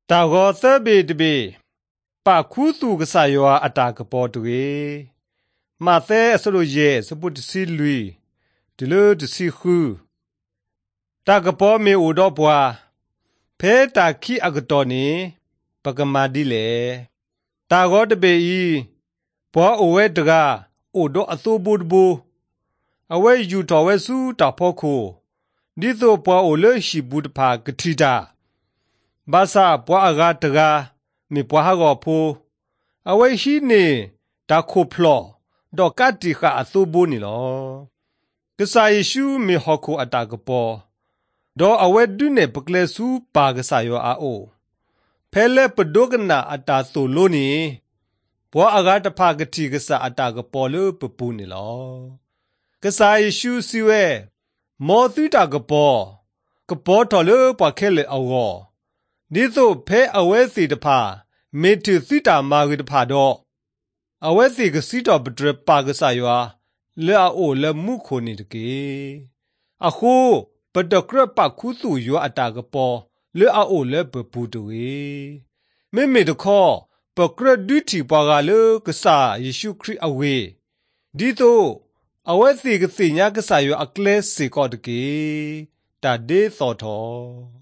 ตาก็เตเบตเบปาคูตูกษายว่าอัตากปอตุเอมาเตสโลเยสปุตสิลุยดิเลดสิคูตากปอเมอุดอปัวเพตาคีอักตอนีปกมาดิเลตาก็ตเบอีปัวโอเวตกาอุดออตูบูดบูအဝဲယူတော်ဝဲစုတာဖို့ခုဒီတော့ပွားအိုလေရှိဘူးတဖာကတိတာဘာသာပွားအဂါတကမိပွားဟာကောဖိုအဝဲရှိနေတာခုဖလောဒေါကတိခအသုဘူးနီလောကစားယေရှုမေဟခုအတာကပေါ်ဒေါအဝဲဒုနေပကလေစုပါကစားယောအာအိုဖဲလေပဒုကနာအတာဆိုလိုနီပွားအဂါတဖာကတိကစားအတာကပေါ်လို့ပပူနီလောကစားယေရှုစီဝဲမောသီတာကပေါ်တော်လို့ပွားခဲလေအောဒီသို့ဖဲအဝဲစီတဖာမေတ္တသီတာမာဂိတဖာတော့အဝဲစီကစီတော်ပဒရပါကစားရွာလဲအိုလဲမှုခုန်နေတကေအခုပဒကရပခုစုရွာအတာကပေါ်လဲအိုလဲပပူတူမေတခောပကရဒူတီပွားကလေကစားယေရှုခရစ်အဝေဒီသို့အဝဲစီကစီညာကစားရွာအကလဲစီကောတကေတာဒေသောတော်